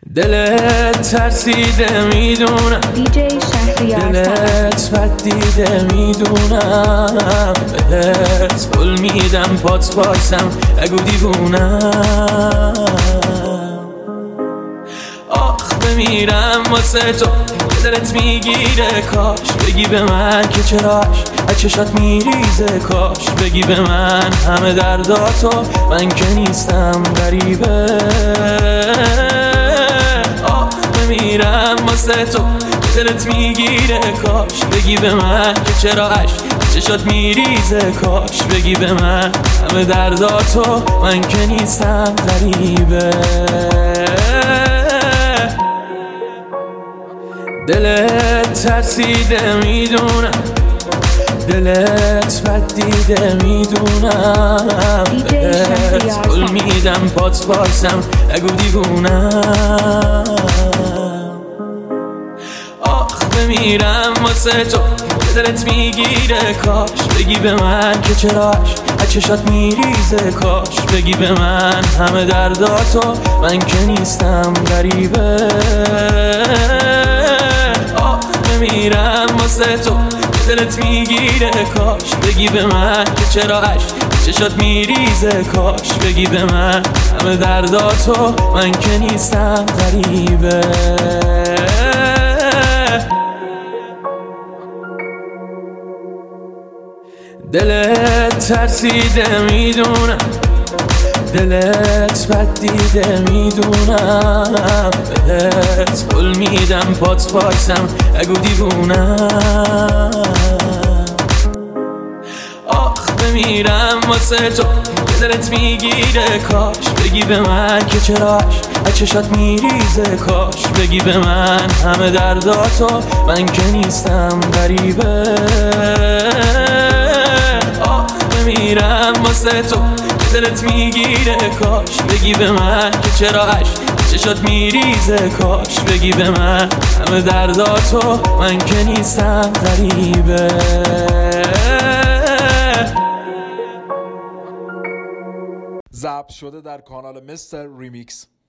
دلت ترسیده میدونم، دلت بد دیده میدونم، بهت قول میدم پات وایسم نگو دیوونم. آخ بمیرم واسه تو دلت میگیره، کاش بگی به من که چراش از چشات میریزه، کاش بگی به من همه درداتو، من که نیستم غریبه. آخ بمیرم واسه تو دلت میگیره، کاش بگی به من که چراش از چشات میریزه، کاش بگی به من همه درداتو، من که نیستم غریبه. دلت ترسیده میدونم، دلت بد دیده میدونم، بهت قول میدم پات وایسم نگو دیوونم. آخ بمیرم واسه تو دلت میگیره، کاش بگی به من که چراش از چشات میریزه، کاش بگی به من همه درداتو، من که نیستم غریبه. میرم واسه تو دلت میگیره، کاش بگی به من که چراش چشات میریزه، کاش بگی به من همه درداتو، من که نیستم غریبه. دلت ترسیده میدونم، دلت بد دیده میدونم، بهت قول میدم پات وایسم نگو دیوونم. آخ بمیرم واسه تو دلت میگیره، کاش بگی به من که چراش از چشات میریزه، کاش بگی به من همه درداتو، من که نیستم غریبه. آخ بمیرم واسه تو دلت میگیره، کاش بگی به من که چراش چشات میریزه، کاش بگی به من همه درداتو، من که نیستم غریبه. ضبط شده در کانال مستر ریمیکس.